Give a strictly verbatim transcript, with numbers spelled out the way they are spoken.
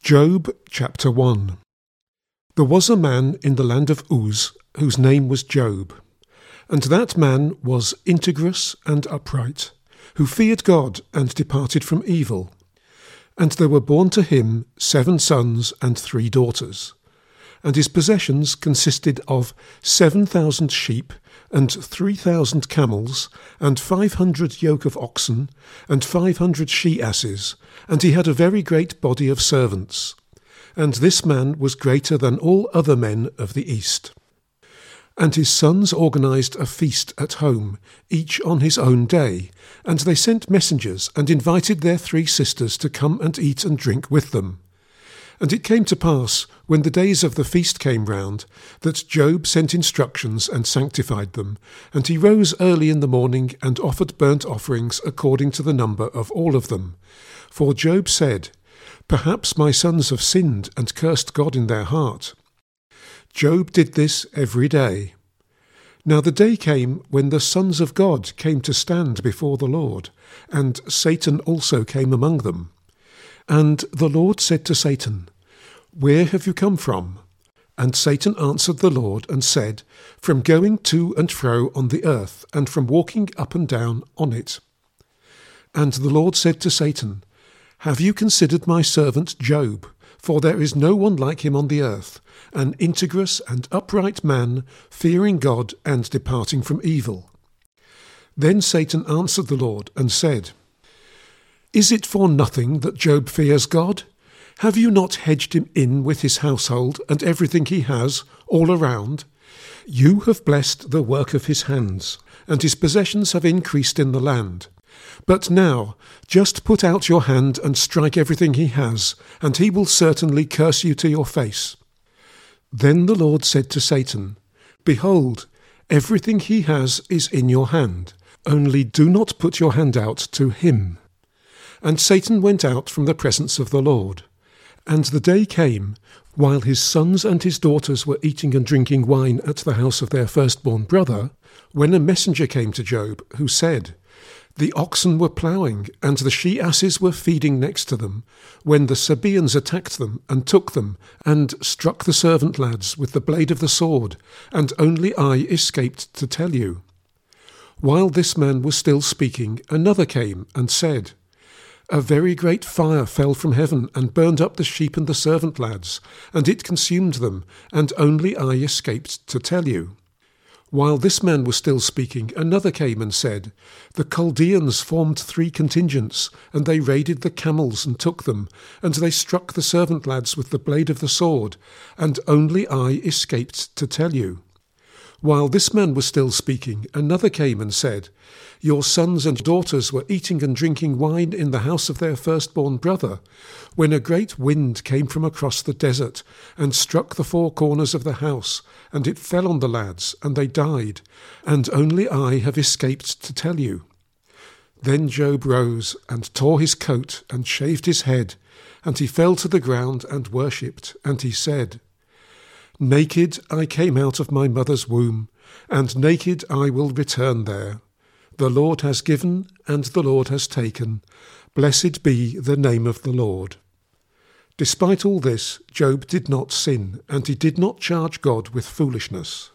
Job chapter one. There was a man in the land of Uz whose name was Job, and that man was integrous and upright, who feared God and departed from evil. And there were born to him seven sons and three daughters. And his possessions consisted of seven thousand sheep, and three thousand camels, and five hundred yoke of oxen, and five hundred she-asses, and he had a very great body of servants. And this man was greater than all other men of the east. And his sons organized a feast at home, each on his own day, and they sent messengers and invited their three sisters to come and eat and drink with them. And it came to pass, when the days of the feast came round, that Job sent instructions and sanctified them, and he rose early in the morning and offered burnt offerings according to the number of all of them. For Job said, "Perhaps my sons have sinned and cursed God in their heart." Job did this every day. Now the day came when the sons of God came to stand before the Lord, and Satan also came among them. And the Lord said to Satan, "Where have you come from?" And Satan answered the Lord and said, "From going to and fro on the earth, and from walking up and down on it." And the Lord said to Satan, "Have you considered my servant Job? For there is no one like him on the earth, an integrous and upright man, fearing God and departing from evil." Then Satan answered the Lord and said, "Is it for nothing that Job fears God? Have you not hedged him in with his household and everything he has all around? You have blessed the work of his hands, and his possessions have increased in the land. But now just put out your hand and strike everything he has, and he will certainly curse you to your face." Then the Lord said to Satan, "Behold, everything he has is in your hand, only do not put your hand out to him." And Satan went out from the presence of the Lord. And the day came, while his sons and his daughters were eating and drinking wine at the house of their firstborn brother, when a messenger came to Job, who said, "The oxen were ploughing, and the she-asses were feeding next to them, when the Sabaeans attacked them, and took them, and struck the servant lads with the blade of the sword, and only I escaped to tell you." While this man was still speaking, another came and said, "A very great fire fell from heaven and burned up the sheep and the servant lads, and it consumed them, and only I escaped to tell you." While this man was still speaking, another came and said, "The Chaldeans formed three contingents, and they raided the camels and took them, and they struck the servant lads with the blade of the sword, and only I escaped to tell you." While this man was still speaking, another came and said, "Your sons and daughters were eating and drinking wine in the house of their firstborn brother, when a great wind came from across the desert, and struck the four corners of the house, and it fell on the lads, and they died, and only I have escaped to tell you." Then Job rose, and tore his coat, and shaved his head, and he fell to the ground and worshipped, and he said, "Naked I came out of my mother's womb, and naked I will return there. The Lord has given, and the Lord has taken. Blessed be the name of the Lord." Despite all this, Job did not sin, and he did not charge God with foolishness.